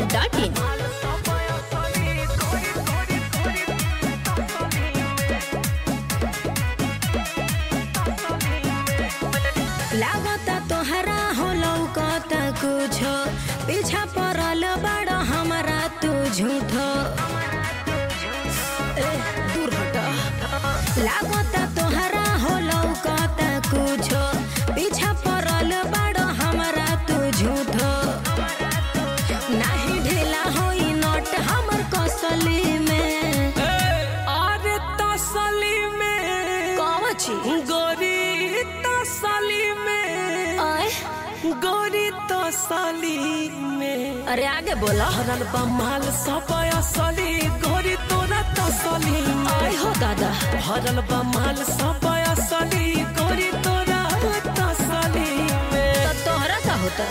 dbangweb.in। लागता तोहरा हो लौकता कुछो, पीछा पड़ल बड़ा हमारा तू झूठो। दूर हटा। लागता तोहरा हो लौकता कुछो, पीछा पड़ल बड़ा हमारा तू झूठो। नहीं ढीला होई नोट हमर कसली में। अरे तसली में कौन छी गोरी तसली में आए गोरी तसली में। अरे आगे बोला। हरल बमाल सब असली गोरी तोरा तसली में। आए हो दादा। हरल बमाल सब असली गोरी तोरा तसली में। तो तोहरा का होता?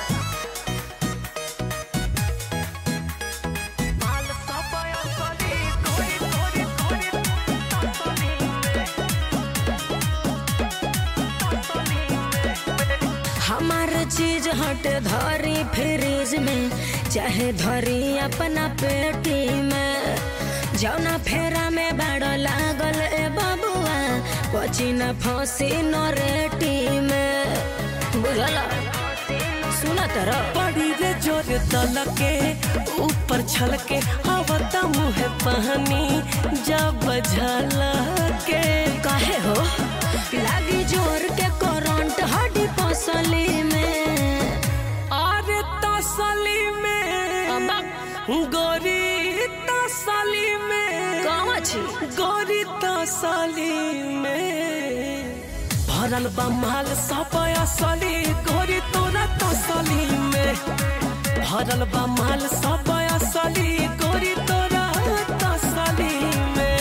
हमार चीज हट धरी फ्रिज में, चाहे धरी अपना पेटी में। जौना फेरा में बड़ लागल ए बबुआ, पची न फंसी न रेटी में। बुझला सुना तरह बड़ी रे जोर दलके ऊपर छलके आवता मुँह पानी जब झलके। काहे हो लागी जोर के करंट हड्डी पसली में। अरे तसली में गोरी तसली में कहाँ छी गोरी तसली में। भरल बमाल सब असली गोरी तोरा तसली में। भरल बमाल सब असली गोरी तोरा तसली में।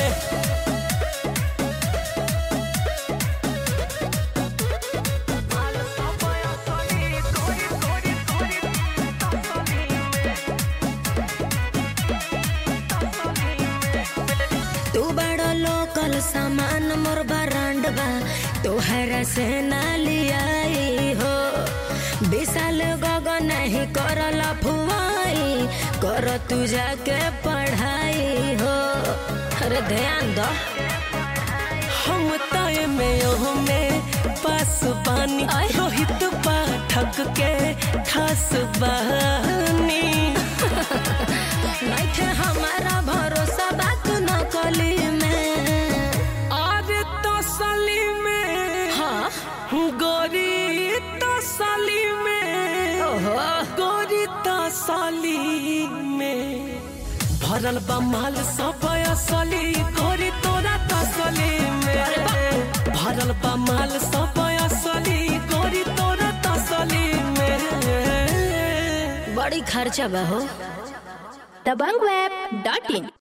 तू बड़ा लोकल सामान मोर ब्रांड बा, तोहरा से ना लियाई हो। विशाल गगन नहीं करल फुआई, कर तू जाके पढ़ाई हो। अरे ध्यान दो। हम तय में पास बानी, रोहित पाठक के खास बानी। नहीं थे हमारा भरोसा बात न कली में। अरे तसली में हाँ गोरी तसली में ओहो गोरी तसली में। भरल बमाल सब असली गोरी तोरा तसली में। भरल बमाल सब असली गोरी तोरा तसली में। बड़ी खर्चा बा हो। dbangweb.in।